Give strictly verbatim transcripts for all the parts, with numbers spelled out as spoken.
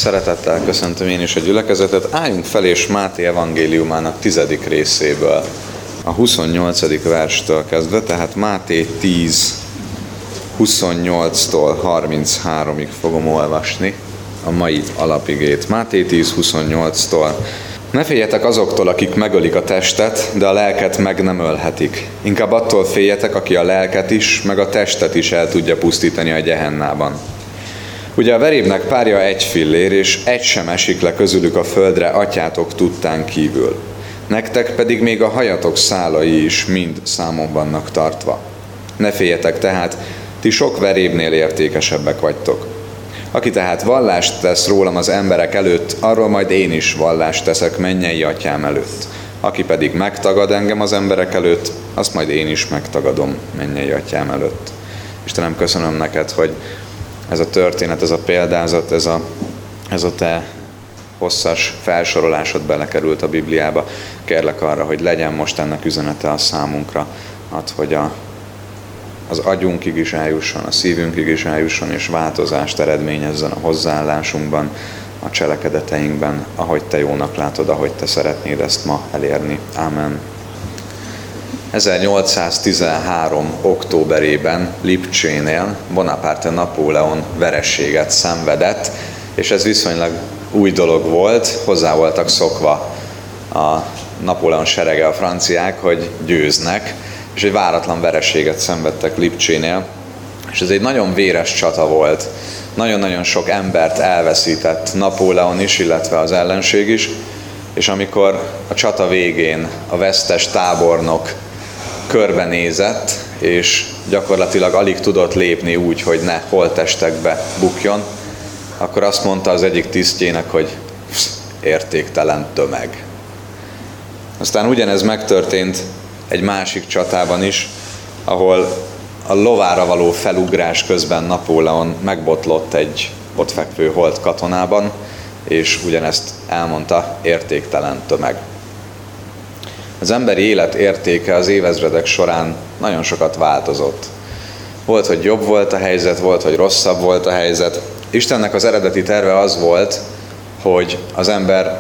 Szeretettel köszöntöm én is a gyülekezetet. Álljunk fel és Máté evangéliumának tizedik részéből, a huszonnyolcadik verstől kezdve, tehát Máté tíz, huszonnyolctól harmincháromig fogom olvasni a mai alapigét. Máté tíz, huszonnyolctól. Ne féljetek azoktól, akik megölik a testet, de a lelket meg nem ölhetik. Inkább attól féljetek, aki a lelket is, meg a testet is el tudja pusztítani a gyehennában. Ugye a verébnek párja egy fillér, és egy sem esik le közülük a földre atyátok tudtán kívül. Nektek pedig még a hajatok szálai is mind számon vannak tartva. Ne féljetek tehát, ti sok verébnél értékesebbek vagytok. Aki tehát vallást tesz rólam az emberek előtt, arról majd én is vallást teszek mennyei atyám előtt. Aki pedig megtagad engem az emberek előtt, azt majd én is megtagadom mennyei atyám előtt. Istenem, köszönöm neked, hogy ez a történet, ez a példázat, ez a, ez a te hosszas felsorolásod belekerült a Bibliába. Kérlek arra, hogy legyen most ennek üzenete a számunkra, hát, hogy a, az agyunkig is eljusson, a szívünkig is eljusson, és változást eredményezzen a hozzáállásunkban, a cselekedeteinkben, ahogy te jónak látod, ahogy te szeretnéd ezt ma elérni. Ámen. ezernyolcszáztizenhárom. októberében Lipcsénél Bonaparte Napóleon vereséget szenvedett, és ez viszonylag új dolog volt, hozzá voltak szokva a Napóleon serege, a franciák, hogy győznek, és egy váratlan vereséget szenvedtek Lipcsénél, és ez egy nagyon véres csata volt. Nagyon-nagyon sok embert elveszített Napóleon is, illetve az ellenség is, és amikor a csata végén a vesztes tábornok körbenézett, és gyakorlatilag alig tudott lépni úgy, hogy ne holttestekbe bukjon, akkor azt mondta az egyik tisztjének, hogy értéktelen tömeg. Aztán ugyanez megtörtént egy másik csatában is, ahol a lovára való felugrás közben Napóleon megbotlott egy ott fekvő holt katonában, és ugyanezt elmondta, értéktelen tömeg. Az emberi élet értéke az évezredek során nagyon sokat változott. Volt, hogy jobb volt a helyzet, volt, hogy rosszabb volt a helyzet. Istennek az eredeti terve az volt, hogy az ember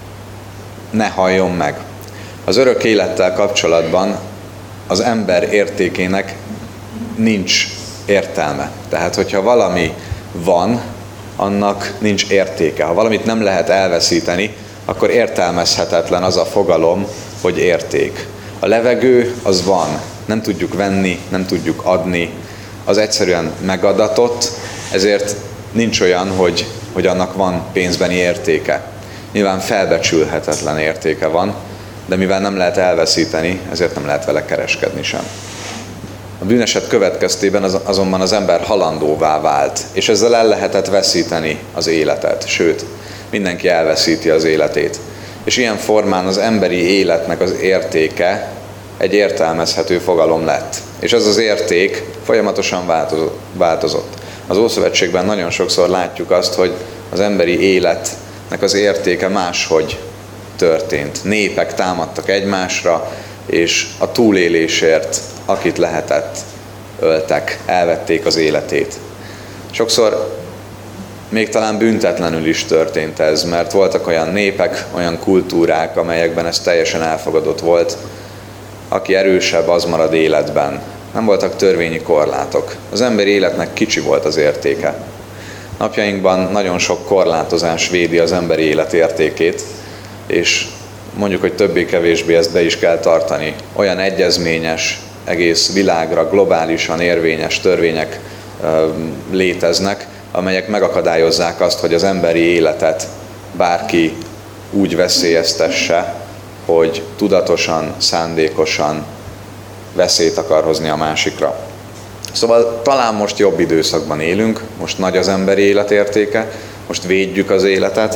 ne halljon meg. Az örök élettel kapcsolatban az ember értékének nincs értelme. Tehát, hogyha valami van, annak nincs értéke. Ha valamit nem lehet elveszíteni, akkor értelmezhetetlen az a fogalom, hogy érték. A levegő az van, nem tudjuk venni, nem tudjuk adni, az egyszerűen megadatott, ezért nincs olyan, hogy, hogy annak van pénzbeni értéke. Nyilván felbecsülhetetlen értéke van, de mivel nem lehet elveszíteni, ezért nem lehet vele kereskedni sem. A bűneset következtében az, azonban az ember halandóvá vált, és ezzel el lehetett veszíteni az életet, sőt, mindenki elveszíti az életét. És ilyen formán az emberi életnek az értéke egy értelmezhető fogalom lett. És ez az érték folyamatosan változott. Az Ószövetségben nagyon sokszor látjuk azt, hogy az emberi életnek az értéke máshogy történt. Népek támadtak egymásra, és a túlélésért, akit lehetett, öltek, elvették az életét. Sokszor még talán büntetlenül is történt ez, mert voltak olyan népek, olyan kultúrák, amelyekben ez teljesen elfogadott volt. Aki erősebb, az marad életben. Nem voltak törvényi korlátok. Az emberi életnek kicsi volt az értéke. Napjainkban nagyon sok korlátozás védi az emberi élet értékét, és mondjuk, hogy többé-kevésbé ezt be is kell tartani. Olyan egyezményes, egész világra globálisan érvényes törvények ö, léteznek, amelyek megakadályozzák azt, hogy az emberi életet bárki úgy veszélyeztesse, hogy tudatosan, szándékosan veszélyt akar hozni a másikra. Szóval talán most jobb időszakban élünk, most nagy az emberi élet értéke, most védjük az életet,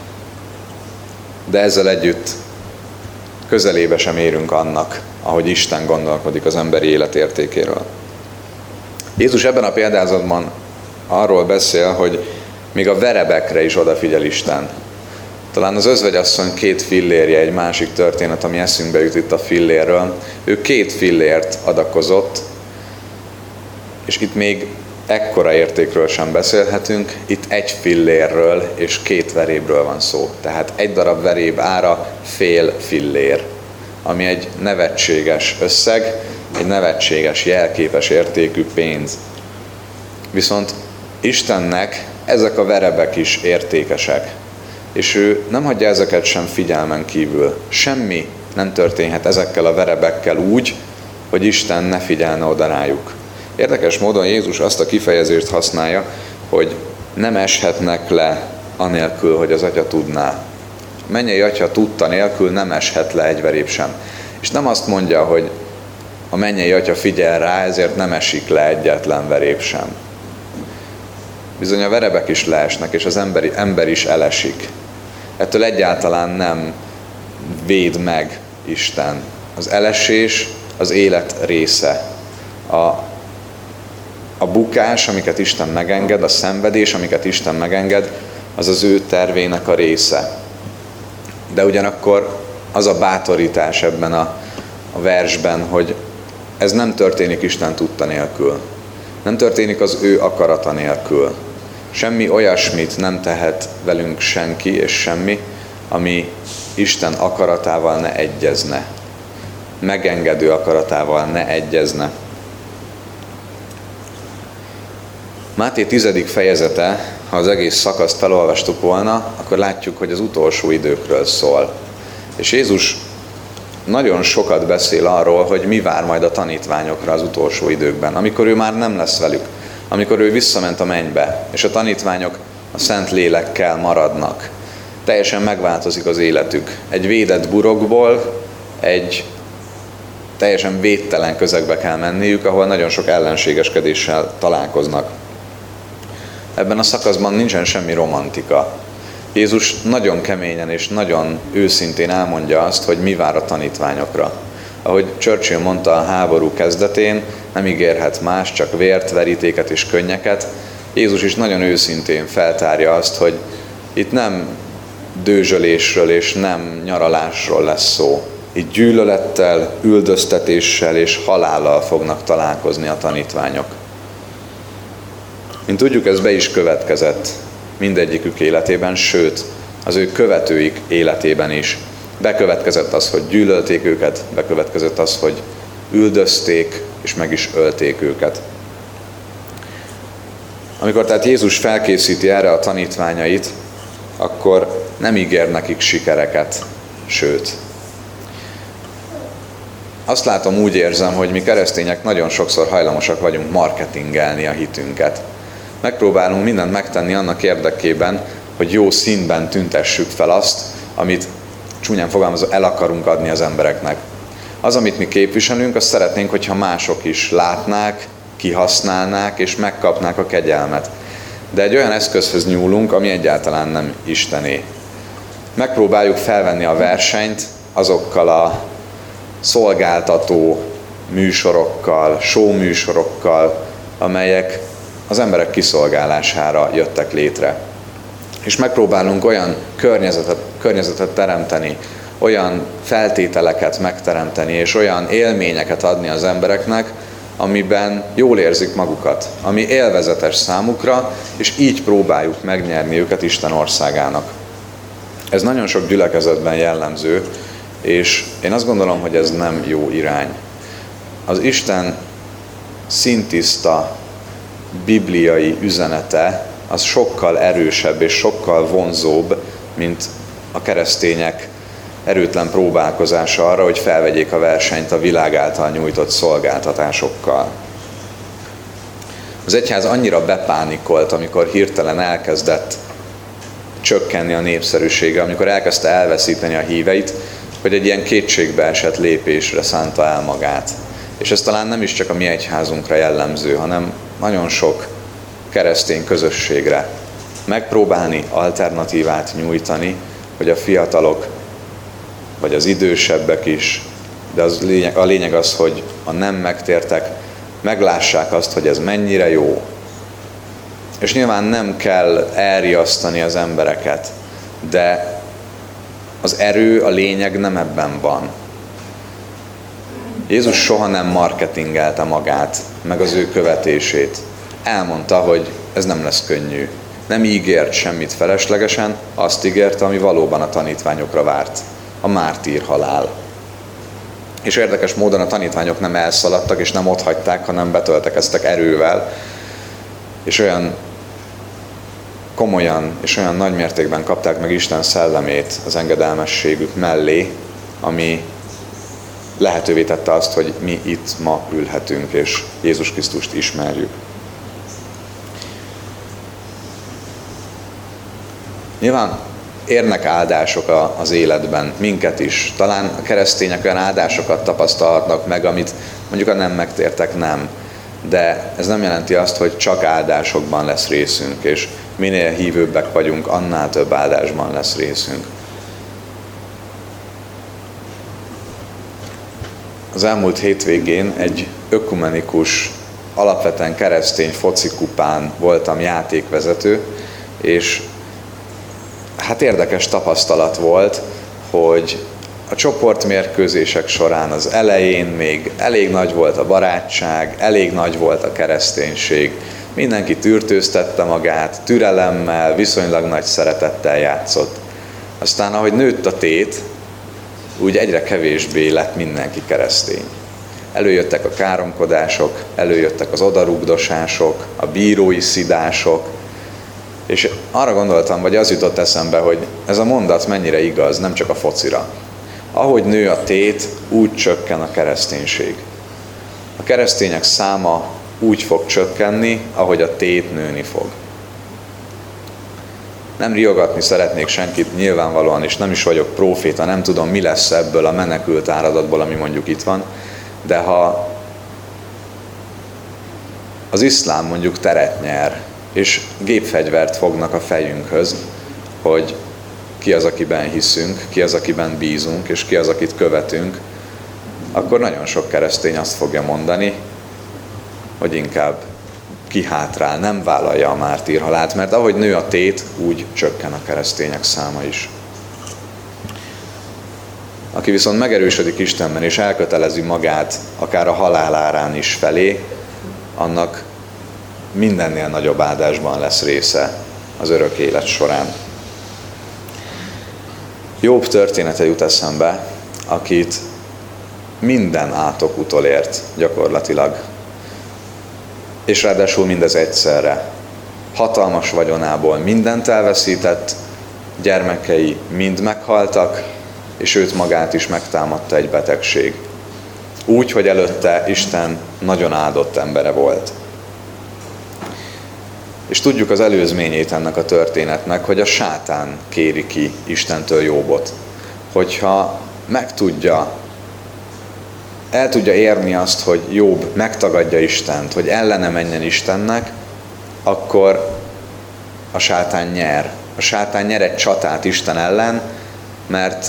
de ezzel együtt közelébe sem érünk annak, ahogy Isten gondolkodik az emberi élet értékéről. Jézus ebben a példázatban arról beszél, hogy még a verebekre is odafigyel Isten. Talán az özvegyasszony két fillérje egy másik történet, ami eszünkbe jut itt a fillérről. Ő két fillért adakozott, és itt még ekkora értékről sem beszélhetünk, itt egy fillérről és két verébről van szó. Tehát egy darab veréb ára fél fillér, ami egy nevetséges összeg, egy nevetséges, jelképes értékű pénz. Viszont Istennek ezek a verebek is értékesek, és ő nem hagyja ezeket sem figyelmen kívül. Semmi nem történhet ezekkel a verebekkel úgy, hogy Isten ne figyelne oda rájuk. Érdekes módon Jézus azt a kifejezést használja, hogy nem eshetnek le anélkül, hogy az Atya tudná. A mennyei Atya tudta nélkül nem eshet le egy verép sem. És nem azt mondja, hogy a mennyei Atya figyel rá, ezért nem esik le egyetlen verép sem. Bizony a verebek is leesnek, és az emberi, ember is elesik. Ettől egyáltalán nem véd meg Isten. Az elesés az élet része. A, a bukás, amiket Isten megenged, a szenvedés, amiket Isten megenged, az az ő tervének a része. De ugyanakkor az a bátorítás ebben a, a versben, hogy ez nem történik Isten tudta nélkül. Nem történik az ő akarata nélkül. Semmi olyasmit nem tehet velünk senki és semmi, ami Isten akaratával ne egyezne. Megengedő akaratával ne egyezne. Máté tizedik fejezete, ha az egész szakaszt felolvastuk volna, akkor látjuk, hogy az utolsó időkről szól. És Jézus nagyon sokat beszél arról, hogy mi vár majd a tanítványokra az utolsó időkben, amikor ő már nem lesz velük, amikor ő visszament a mennybe, és a tanítványok a Szent Lélekkel maradnak. Teljesen megváltozik az életük. Egy védett burokból egy teljesen védtelen közegbe kell menniük, ahol nagyon sok ellenségeskedéssel találkoznak. Ebben a szakaszban nincsen semmi romantika. Jézus nagyon keményen és nagyon őszintén elmondja azt, hogy mi vár a tanítványokra. Ahogy Churchill mondta a háború kezdetén, nem ígérhet más, csak vért, verítéket és könnyeket. Jézus is nagyon őszintén feltárja azt, hogy itt nem dőzsölésről és nem nyaralásról lesz szó. Itt gyűlölettel, üldöztetéssel és halállal fognak találkozni a tanítványok. Mint tudjuk, ez be is következett mindegyikük életében, sőt, az ő követőik életében is. Bekövetkezett az, hogy gyűlölték őket, bekövetkezett az, hogy üldözték, és meg is ölték őket. Amikor tehát Jézus felkészíti erre a tanítványait, akkor nem ígér nekik sikereket, sőt. Azt látom, úgy érzem, hogy mi keresztények nagyon sokszor hajlamosak vagyunk marketingelni a hitünket. Megpróbálunk mindent megtenni annak érdekében, hogy jó színben tüntessük fel azt, amit csúnyán fogalmazva el akarunk adni az embereknek. Az, amit mi képviselünk, azt szeretnénk, hogyha mások is látnák, kihasználnák és megkapnák a kegyelmet. De egy olyan eszközhöz nyúlunk, ami egyáltalán nem Istené. Megpróbáljuk felvenni a versenyt azokkal a szolgáltató műsorokkal, show műsorokkal, amelyek az emberek kiszolgálására jöttek létre. És megpróbálunk olyan környezetet, környezetet teremteni, olyan feltételeket megteremteni, és olyan élményeket adni az embereknek, amiben jól érzik magukat, ami élvezetes számukra, és így próbáljuk megnyerni őket Isten országának. Ez nagyon sok gyülekezetben jellemző, és én azt gondolom, hogy ez nem jó irány. Az Isten szintiszta bibliai üzenete az sokkal erősebb és sokkal vonzóbb, mint a keresztények erőtlen próbálkozása arra, hogy felvegyék a versenyt a világ által nyújtott szolgáltatásokkal. Az egyház annyira bepánikolt, amikor hirtelen elkezdett csökkenni a népszerűsége, amikor elkezdte elveszíteni a híveit, hogy egy ilyen kétségbeesett lépésre szánta el magát. És ez talán nem is csak a mi egyházunkra jellemző, hanem nagyon sok keresztény közösségre. Megpróbálni alternatívát nyújtani, hogy a fiatalok, vagy az idősebbek is, de az lényeg, a lényeg az, hogy a nem megtértek, meglássák azt, hogy ez mennyire jó. És nyilván nem kell elriasztani az embereket, de az erő, a lényeg nem ebben van. Jézus soha nem marketingelte magát, meg az ő követését. elmondta, hogy ez nem lesz könnyű. Nem ígért semmit feleslegesen, azt ígérte, ami valóban a tanítványokra várt. A mártír halál. És érdekes módon a tanítványok nem elszaladtak, és nem otthagyták, hanem betöltekeztek erővel, és olyan komolyan és olyan nagy mértékben kapták meg Isten szellemét az engedelmességük mellé, ami lehetővé tette azt, hogy mi itt ma ülhetünk, és Jézus Krisztust ismerjük. Nyilván érnek áldások az életben, minket is. Talán a keresztények olyan áldásokat tapasztalhatnak meg, amit mondjuk a nem megtértek nem. De ez nem jelenti azt, hogy csak áldásokban lesz részünk, és minél hívőbbek vagyunk, annál több áldásban lesz részünk. Az elmúlt hétvégén egy ökumenikus, alapvetően keresztény focikupán voltam játékvezető, és hát érdekes tapasztalat volt, hogy a csoportmérkőzések során az elején még elég nagy volt a barátság, elég nagy volt a kereszténység. Mindenki tűrtőztette magát, türelemmel, viszonylag nagy szeretettel játszott. Aztán, ahogy nőtt a tét, úgy egyre kevésbé lett mindenki keresztény. Előjöttek a káromkodások, előjöttek az odarugdosások, a bírói szidások, és arra gondoltam, vagy az jutott eszembe, hogy ez a mondat mennyire igaz, nem csak a focira. Ahogy nő a tét, úgy csökken a kereszténység. A keresztények száma úgy fog csökkenni, ahogy a tét nőni fog. Nem riogatni szeretnék senkit nyilvánvalóan, és nem is vagyok próféta, nem tudom, mi lesz ebből a menekült áradatból, ami mondjuk itt van, de ha az iszlám mondjuk teret nyer, és gépfegyvert fognak a fejünkhöz, hogy ki az, akiben hiszünk, ki az, akiben bízunk, és ki az, akit követünk, akkor nagyon sok keresztény azt fogja mondani, hogy inkább kihátrál, nem vállalja a mártírhalált, mert ahogy nő a tét, úgy csökken a keresztények száma is. Aki viszont megerősödik Istenben, és elkötelezi magát, akár a halál árán is felé, annak mindennél nagyobb áldásban lesz része az örök élet során. Jobb története jut eszembe, akit minden átok utolért gyakorlatilag. És ráadásul mindez egyszerre. Hatalmas vagyonából mindent elveszített, gyermekei mind meghaltak, és őt magát is megtámadta egy betegség. Úgy, hogy előtte Isten nagyon áldott embere volt. És tudjuk az előzményét ennek a történetnek, hogy a sátán kéri ki Istentől Jóbot. Hogyha megtudja, el tudja érni azt, hogy Jobb megtagadja Istent, hogy ellene menjen Istennek, akkor a sátán nyer. A sátán nyer egy csatát Isten ellen, mert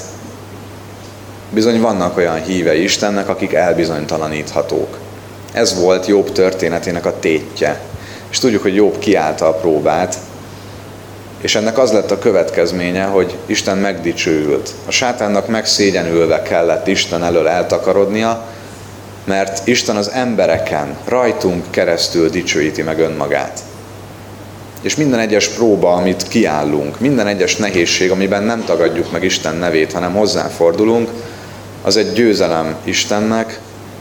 bizony vannak olyan hívei Istennek, akik elbizonytalaníthatók. Ez volt Jobb történetének a tétje. És tudjuk, hogy Jobb kiállta a próbát, és ennek az lett a következménye, hogy Isten megdicsőült. A sátánnak megszégyenülve kellett Isten elől eltakarodnia, mert Isten az embereken, rajtunk keresztül dicsőíti meg önmagát. És minden egyes próba, amit kiállunk, minden egyes nehézség, amiben nem tagadjuk meg Isten nevét, hanem hozzáfordulunk, az egy győzelem Istennek,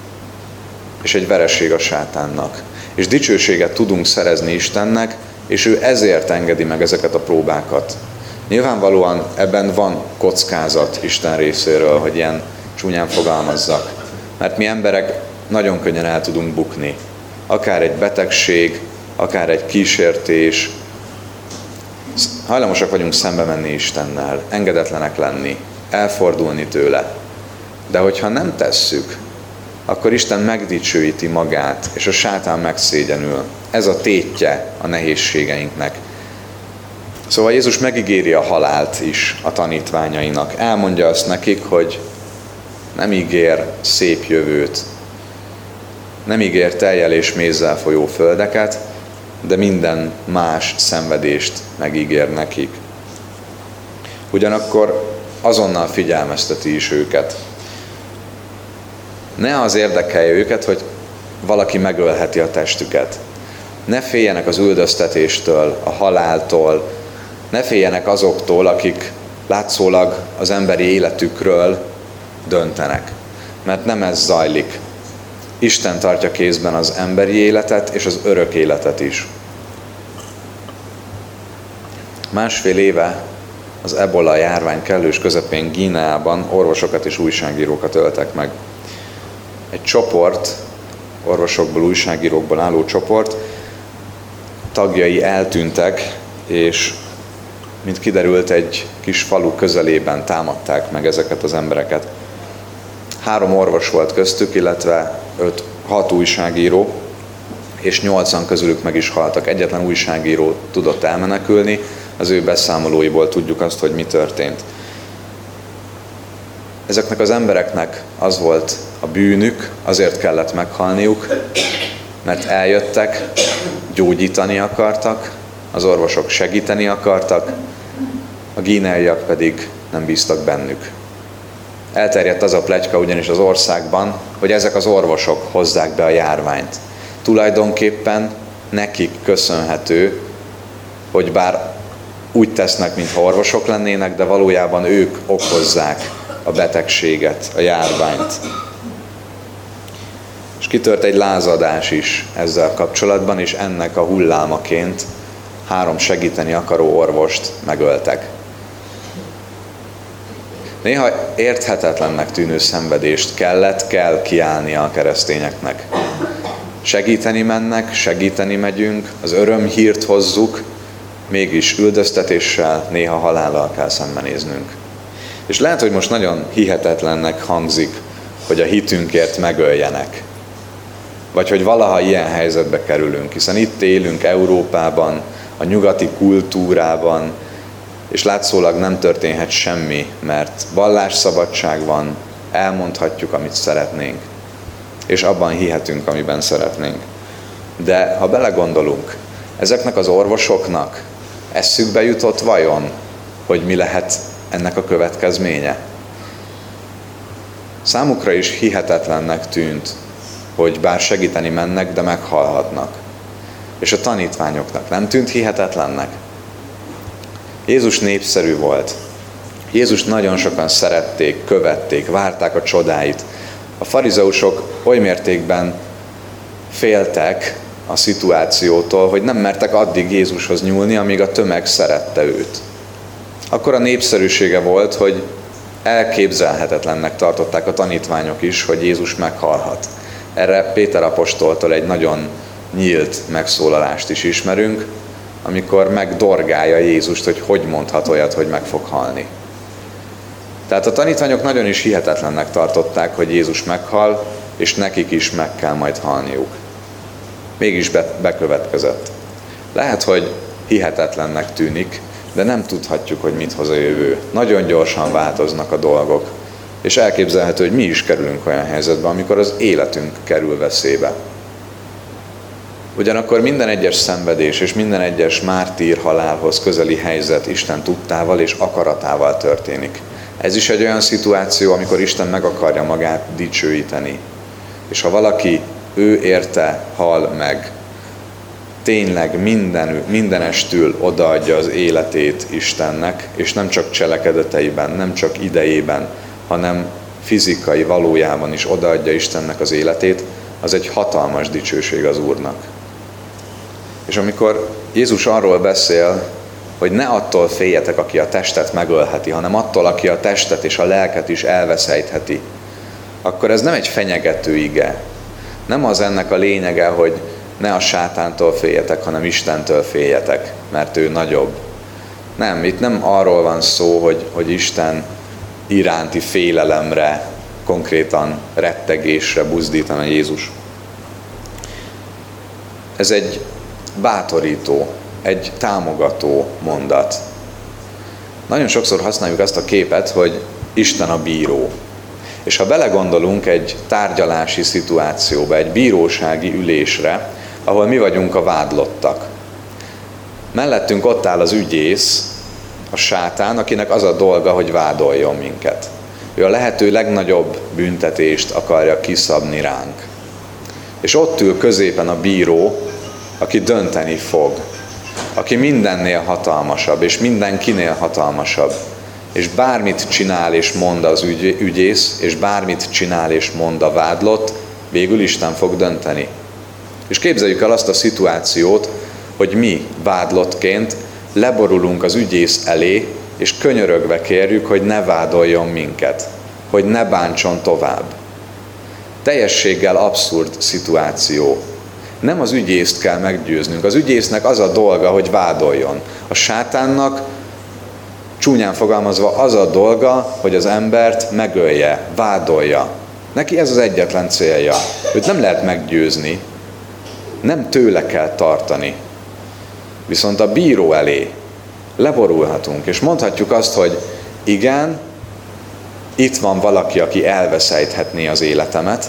és egy vereség a sátánnak. És dicsőséget tudunk szerezni Istennek, és ő ezért engedi meg ezeket a próbákat. Nyilvánvalóan ebben van kockázat Isten részéről, hogy ilyen csúnyán fogalmazzak. Mert mi emberek nagyon könnyen el tudunk bukni. Akár egy betegség, akár egy kísértés. Hajlamosak vagyunk szembe menni Istennel, engedetlenek lenni, elfordulni tőle. De hogyha nem tesszük, akkor Isten megdicsőíti magát, és a sátán megszégyenül. Ez a tétje a nehézségeinknek. Szóval Jézus megígéri a halált is a tanítványainak. Elmondja azt nekik, hogy nem ígér szép jövőt, nem ígér tejjel és mézzel folyó földeket, de minden más szenvedést megígér nekik. Ugyanakkor azonnal figyelmezteti is őket. Ne az érdekelje őket, hogy valaki megölheti a testüket, Ne féljenek az üldöztetéstől, a haláltól, ne féljenek azoktól, akik látszólag az emberi életükről döntenek, mert nem ez zajlik. Isten tartja kézben az emberi életet és az örök életet is. Másfél éve az ebola járvány kellős közepén Guineában orvosokat és újságírókat öltek meg. Egy csoport, orvosokból, újságírókból álló csoport tagjai eltűntek, és mint kiderült, egy kis falu közelében támadták meg ezeket az embereket. Három orvos volt köztük, illetve öt, hat újságíró, és nyolcan közülük meg is haltak. Egyetlen újságíró tudott elmenekülni, az ő beszámolóiból tudjuk azt, hogy mi történt. Ezeknek az embereknek az volt a bűnük, azért kellett meghalniuk, mert eljöttek, gyógyítani akartak, az orvosok segíteni akartak, a guineaiak pedig nem bíztak bennük. Elterjedt az a pletyka ugyanis az országban, hogy ezek az orvosok hozzák be a járványt. Tulajdonképpen nekik köszönhető, hogy bár úgy tesznek, mintha orvosok lennének, de valójában ők okozzák a betegséget, a járványt. És kitört egy lázadás is ezzel kapcsolatban, és ennek a hullámaként három segíteni akaró orvost megöltek. Néha érthetetlennek tűnő szenvedést kellett, kell kiállnia a keresztényeknek. Segíteni mennek, segíteni megyünk, az örömhírt hozzuk, mégis üldöztetéssel, néha halállal kell szembenéznünk. És lehet, hogy most nagyon hihetetlennek hangzik, hogy a hitünkért megöljenek. Vagy hogy valaha ilyen helyzetbe kerülünk, hiszen itt élünk Európában, a nyugati kultúrában, és látszólag nem történhet semmi, mert vallásszabadság van, elmondhatjuk, amit szeretnénk, és abban hihetünk, amiben szeretnénk. De ha belegondolunk, ezeknek az orvosoknak eszükbe jutott vajon, hogy mi lehet ennek a következménye? Számukra is hihetetlennek tűnt, hogy bár segíteni mennek, de meghalhatnak. És a tanítványoknak nem tűnt hihetetlennek? Jézus népszerű volt. Jézus nagyon sokan szerették, követték, várták a csodáit. A farizeusok oly mértékben féltek a szituációtól, hogy nem mertek addig Jézushoz nyúlni, amíg a tömeg szerette őt. Akkor a népszerűsége volt, hogy elképzelhetetlennek tartották a tanítványok is, hogy Jézus meghalhat. Erre Péter apostoltól egy nagyon nyílt megszólalást is ismerünk, amikor megdorgálja Jézust, hogy hogy mondhat olyat, hogy meg fog halni. Tehát a tanítványok nagyon is hihetetlennek tartották, hogy Jézus meghal, és nekik is meg kell majd halniuk. Mégis be, bekövetkezett. Lehet, hogy hihetetlennek tűnik, de nem tudhatjuk, hogy mit hoz a jövő. Nagyon gyorsan változnak a dolgok, és elképzelhető, hogy mi is kerülünk olyan helyzetbe, amikor az életünk kerül veszélybe. Ugyanakkor minden egyes szenvedés és minden egyes mártír halálhoz közeli helyzet Isten tudtával és akaratával történik. Ez is egy olyan szituáció, amikor Isten meg akarja magát dicsőíteni. És ha valaki ő érte hal meg, tényleg minden, mindenestül odaadja az életét Istennek, és nem csak cselekedeteiben, nem csak idejében, hanem fizikai valójában is odaadja Istennek az életét, az egy hatalmas dicsőség az Úrnak. És amikor Jézus arról beszél, hogy ne attól féljetek, aki a testet megölheti, hanem attól, aki a testet és a lelket is elveszejtheti, akkor ez nem egy fenyegető ige. Nem az ennek a lényege, hogy ne a sátántól féljetek, hanem Istentől féljetek, mert ő nagyobb. Nem, itt nem arról van szó, hogy, hogy Isten iránti félelemre, konkrétan rettegésre buzdítana Jézus. Ez egy bátorító, egy támogató mondat. Nagyon sokszor használjuk azt a képet, hogy Isten a bíró. És ha belegondolunk egy tárgyalási szituációba, egy bírósági ülésre, ahol mi vagyunk a vádlottak. Mellettünk ott áll az ügyész, a sátán, akinek az a dolga, hogy vádoljon minket. Ő a lehető legnagyobb büntetést akarja kiszabni ránk. És ott ül középen a bíró, aki dönteni fog, aki mindennél hatalmasabb, és mindenkinél hatalmasabb, és bármit csinál és mond az ügy, ügyész, és bármit csinál és mond a vádlott, végül Isten fog dönteni. És képzeljük el azt a szituációt, hogy mi vádlottként leborulunk az ügyész elé, és könyörögve kérjük, hogy ne vádoljon minket, hogy ne bántson tovább. Teljességgel abszurd szituáció. Nem az ügyészt kell meggyőznünk. Az ügyésznek az a dolga, hogy vádoljon. A sátánnak, csúnyán fogalmazva, az a dolga, hogy az embert megölje, vádolja. Neki ez az egyetlen célja. Őt nem lehet meggyőzni, nem tőle kell tartani. Viszont a bíró elé leborulhatunk, és mondhatjuk azt, hogy igen, itt van valaki, aki elveszejthetné az életemet,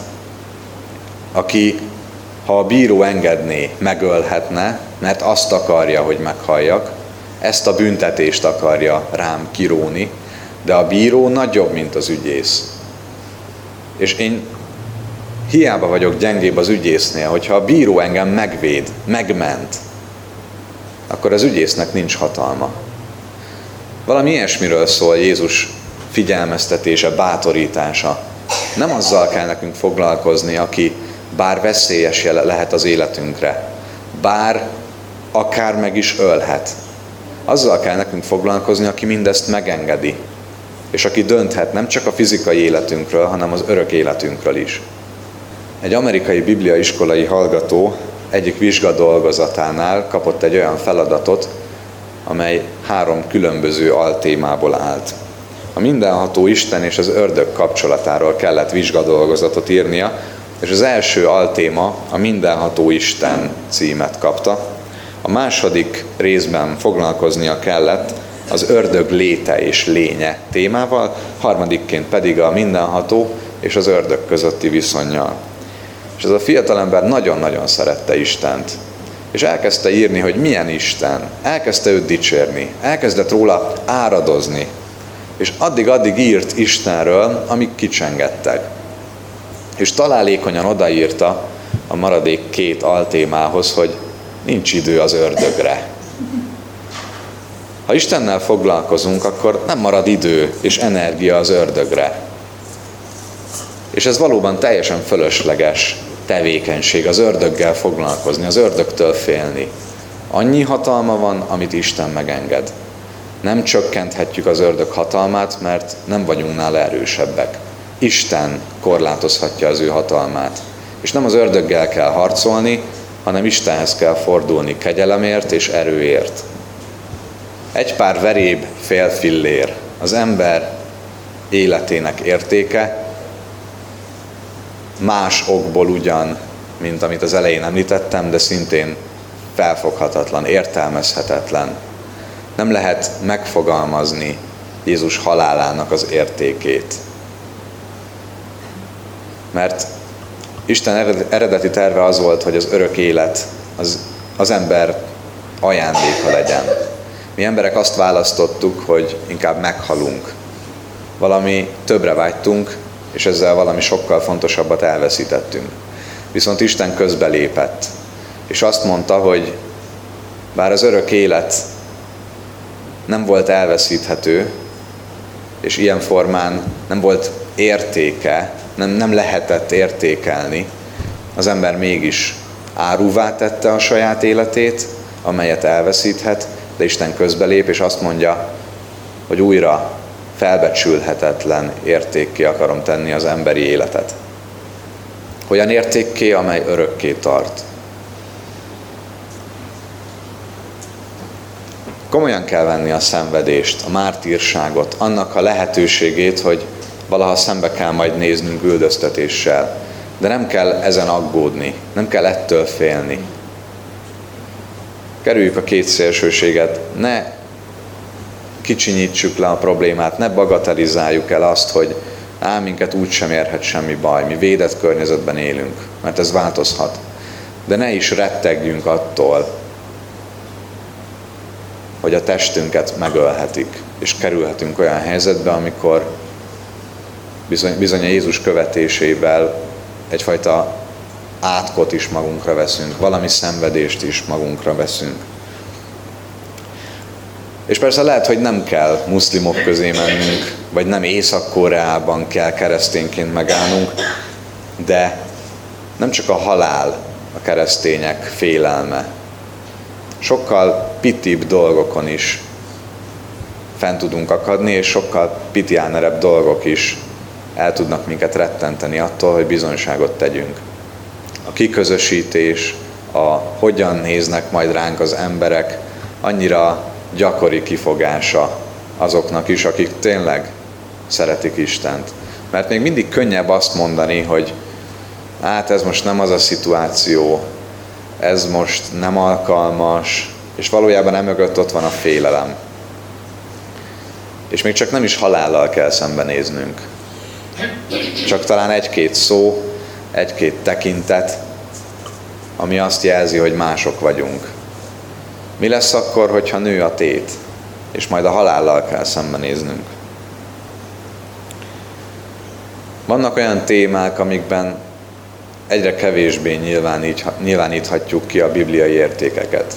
aki, ha a bíró engedné, megölhetne, mert azt akarja, hogy meghalljak, ezt a büntetést akarja rám kiróni, de a bíró nagyobb, mint az ügyész. És én hiába vagyok gyengébb az ügyésznél, hogyha a bíró engem megvéd, megment, akkor az ügyésznek nincs hatalma. Valami ilyesmiről szól Jézus figyelmeztetése, bátorítása. Nem azzal kell nekünk foglalkozni, aki bár veszélyes lehet az életünkre, bár akár meg is ölhet. Azzal kell nekünk foglalkozni, aki mindezt megengedi, és aki dönthet nem csak a fizikai életünkről, hanem az örök életünkről is. Egy amerikai bibliaiskolai hallgató egyik vizsgadolgozatánál kapott egy olyan feladatot, amely három különböző altémából állt. A mindenható Isten és az ördög kapcsolatáról kellett vizsgadolgozatot írnia, és az első altéma a mindenható Isten címet kapta. A második részben foglalkoznia kellett az ördög léte és lénye témával, harmadikként pedig a mindenható és az ördög közötti viszonnyal. És ez a fiatalember nagyon-nagyon szerette Istent. És elkezdte írni, hogy milyen Isten. Elkezdte őt dicsérni. Elkezdett róla áradozni. És addig-addig írt Istenről, amíg kicsengettek. És találékonyan odaírta a maradék két altémához, hogy nincs idő az ördögre. Ha Istennel foglalkozunk, akkor nem marad idő és energia az ördögre. És ez valóban teljesen fölösleges tevékenység, az ördöggel foglalkozni, az ördögtől félni. Annyi hatalma van, amit Isten megenged. Nem csökkenthetjük az ördög hatalmát, mert nem vagyunk nála erősebbek. Isten korlátozhatja az ő hatalmát. És nem az ördöggel kell harcolni, hanem Istenhez kell fordulni kegyelemért és erőért. Egy pár veréb fél fillér, az ember életének értéke, más okból ugyan, mint amit az elején említettem, de szintén felfoghatatlan, értelmezhetetlen. Nem lehet megfogalmazni Jézus halálának az értékét. Mert Isten eredeti terve az volt, hogy az örök élet az, az ember ajándéka legyen. Mi emberek azt választottuk, hogy inkább meghalunk. Valami többre vágytunk, és ezzel valami sokkal fontosabbat elveszítettünk. Viszont Isten közbelépett, és azt mondta, hogy bár az örök élet nem volt elveszíthető, és ilyen formán nem volt értéke, nem, nem lehetett értékelni, az ember mégis áruvá tette a saját életét, amelyet elveszíthet, de Isten közbelép, és azt mondja, hogy újra felbecsülhetetlen értékké akarom tenni az emberi életet. Olyan értékké, amely örökké tart. Komolyan kell venni a szenvedést, a mártírságot, annak a lehetőségét, hogy valaha szembe kell majd néznünk üldöztetéssel. De nem kell ezen aggódni, nem kell ettől félni. Kerüljük a két szélsőséget, ne kicsinyítsük le a problémát, ne bagatelizáljuk el azt, hogy á, minket úgysem érhet semmi baj, mi védett környezetben élünk, mert ez változhat. De ne is rettegjünk attól, hogy a testünket megölhetik, és kerülhetünk olyan helyzetbe, amikor bizony, bizony a Jézus követésével egyfajta átkot is magunkra veszünk, valami szenvedést is magunkra veszünk. És persze lehet, hogy nem kell muszlimok közé mennünk, vagy nem Észak-Koreában kell keresztényként megállnunk, de nem csak a halál a keresztények félelme. Sokkal pitibb dolgokon is fent tudunk akadni, és sokkal pitiánerebb dolgok is el tudnak minket rettenteni attól, hogy bizonyságot tegyünk. A kiközösítés, a hogyan néznek majd ránk az emberek, annyira gyakori kifogása azoknak is, akik tényleg szeretik Istent. Mert még mindig könnyebb azt mondani, hogy hát ez most nem az a szituáció, ez most nem alkalmas, és valójában emögött ott van a félelem. És még csak nem is halállal kell szembenéznünk. Csak talán egy-két szó, egy-két tekintet, ami azt jelzi, hogy mások vagyunk. Mi lesz akkor, hogyha nő a tét, és majd a halállal kell szembenéznünk? Vannak olyan témák, amikben egyre kevésbé nyilváníthatjuk ki a bibliai értékeket.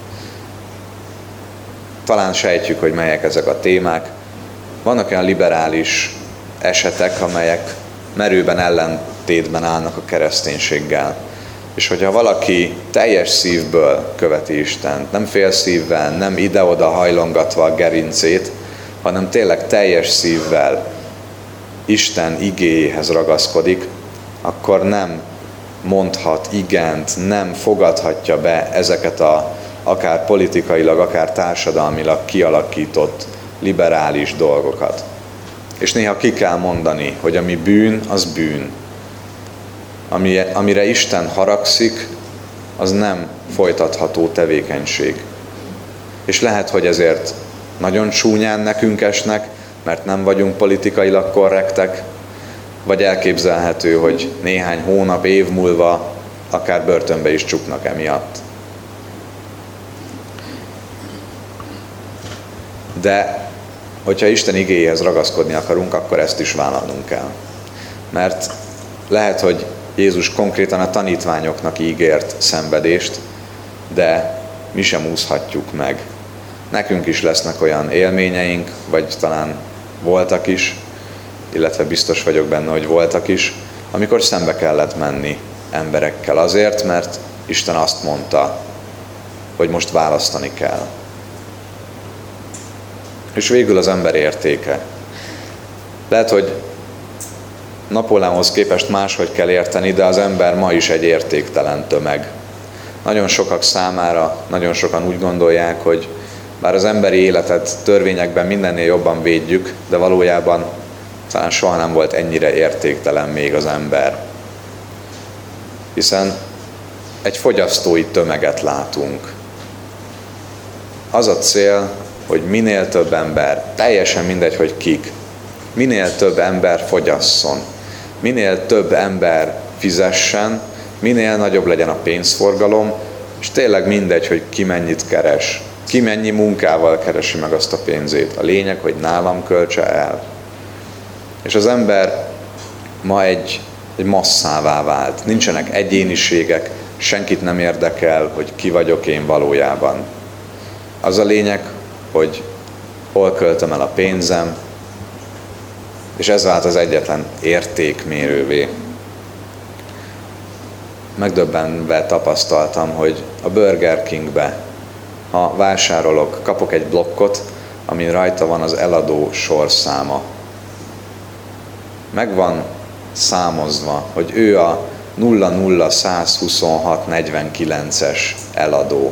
Talán sejtjük, hogy melyek ezek a témák. Vannak olyan liberális esetek, amelyek merőben ellentétben állnak a kereszténységgel. És hogyha valaki teljes szívből követi Istent, nem fél szívvel, nem ide-oda hajlongatva a gerincét, hanem tényleg teljes szívvel Isten igéjéhez ragaszkodik, akkor nem mondhat igent, nem fogadhatja be ezeket a akár politikailag, akár társadalmilag kialakított liberális dolgokat. És néha ki kell mondani, hogy ami bűn, az bűn. Ami, amire Isten haragszik, az nem folytatható tevékenység. És lehet, hogy ezért nagyon csúnyán nekünk esnek, mert nem vagyunk politikailag korrektek, vagy elképzelhető, hogy néhány hónap, év múlva akár börtönbe is csuknak emiatt. De hogyha Isten igéjéhez ragaszkodni akarunk, akkor ezt is vállalnunk kell. Mert lehet, hogy Jézus konkrétan a tanítványoknak ígért szenvedést, de mi sem úszhatjuk meg. Nekünk is lesznek olyan élményeink, vagy talán voltak is, illetve biztos vagyok benne, hogy voltak is, amikor szembe kellett menni emberekkel azért, mert Isten azt mondta, hogy most választani kell. És végül az ember értéke. Lehet, hogy Napóleonhoz képest máshogy kell érteni, de az ember ma is egy értéktelen tömeg. Nagyon sokak számára, nagyon sokan úgy gondolják, hogy bár az emberi életet törvényekben mindennél jobban védjük, de valójában talán soha nem volt ennyire értéktelen még az ember. Hiszen egy fogyasztói tömeget látunk. Az a cél, hogy minél több ember, teljesen mindegy, hogy kik, minél több ember fogyasszon, minél több ember fizessen, minél nagyobb legyen a pénzforgalom, és tényleg mindegy, hogy ki mennyit keres, ki mennyi munkával keresi meg azt a pénzét. A lényeg, hogy nálam költse el. És az ember ma egy, egy masszává vált. Nincsenek egyéniségek, senkit nem érdekel, hogy ki vagyok én valójában. Az a lényeg, hogy hol költöm el a pénzem, és ez vált az egyetlen értékmérővé. Megdöbbenve tapasztaltam, hogy a Burger Kingbe, ha vásárolok, kapok egy blokkot, amin rajta van az eladó sorszáma. Meg van számozva, hogy ő a nulla nulla egy huszonhat negyvenkilences eladó.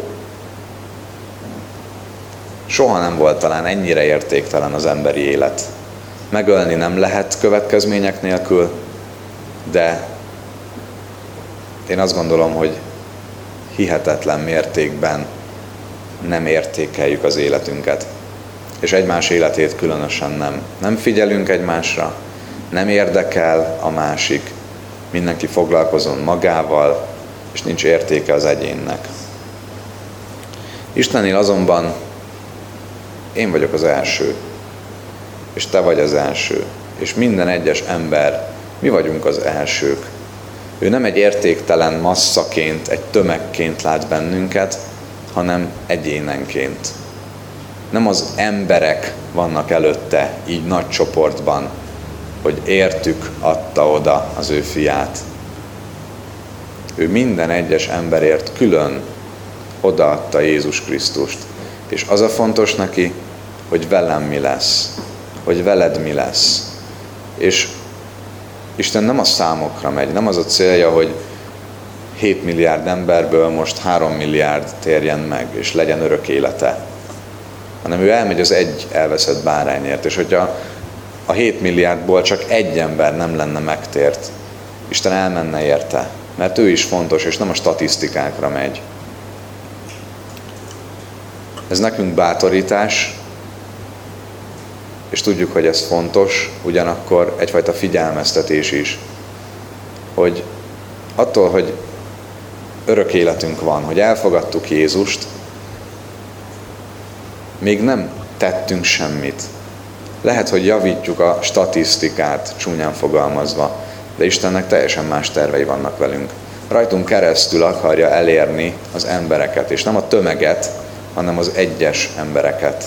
Soha nem volt talán ennyire értéktelen az emberi élet. Megölni nem lehet következmények nélkül, de én azt gondolom, hogy hihetetlen mértékben nem értékeljük az életünket. És egymás életét különösen nem. Nem figyelünk egymásra, nem érdekel a másik, mindenki foglalkozon magával, és nincs értéke az egyénnek. Istennél azonban én vagyok az első, és te vagy az első, és minden egyes ember, mi vagyunk az elsők. Ő nem egy értéktelen masszaként, egy tömegként lát bennünket, hanem egyénenként. Nem az emberek vannak előtte, így nagy csoportban, hogy értük adta oda az ő fiát. Ő minden egyes emberért külön odaadta Jézus Krisztust. És az a fontos neki, hogy velem mi lesz, hogy veled mi lesz. És Isten nem a számokra megy, nem az a célja, hogy hét milliárd emberből most három milliárd térjen meg, és legyen örök élete. Hanem ő elmegy az egy elveszett bárányért, és hogyha a hét milliárdból csak egy ember nem lenne megtért, Isten elmenne érte, mert ő is fontos, és nem a statisztikákra megy. Ez nekünk bátorítás, és tudjuk, hogy ez fontos, ugyanakkor egyfajta figyelmeztetés is, hogy attól, hogy örök életünk van, hogy elfogadtuk Jézust, még nem tettünk semmit. Lehet, hogy javítjuk a statisztikát, csúnyán fogalmazva, de Istennek teljesen más tervei vannak velünk. Rajtunk keresztül akarja elérni az embereket, és nem a tömeget, hanem az egyes embereket.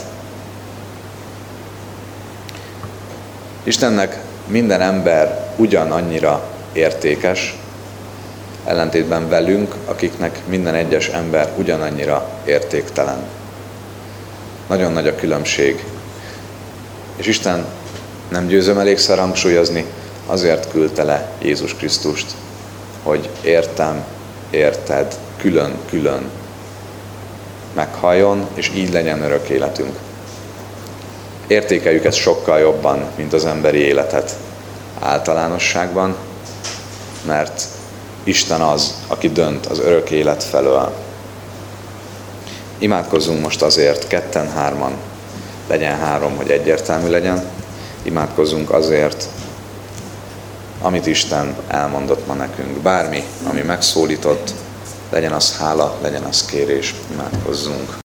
Istennek minden ember ugyanannyira értékes, ellentétben velünk, akiknek minden egyes ember ugyanannyira értéktelen. Nagyon nagy a különbség. És Isten, nem győzöm elégszer hangsúlyozni, azért küldte le Jézus Krisztust, hogy értem, érted, külön-külön meghalljon, és így legyen örök életünk. Értékeljük ezt sokkal jobban, mint az emberi életet általánosságban, mert Isten az, aki dönt az örök élet felől. Imádkozzunk most azért, ketten, hárman, legyen három, hogy egyértelmű legyen. Imádkozzunk azért, amit Isten elmondott ma nekünk. Bármi, ami megszólított, legyen az hála, legyen az kérés, imádkozzunk.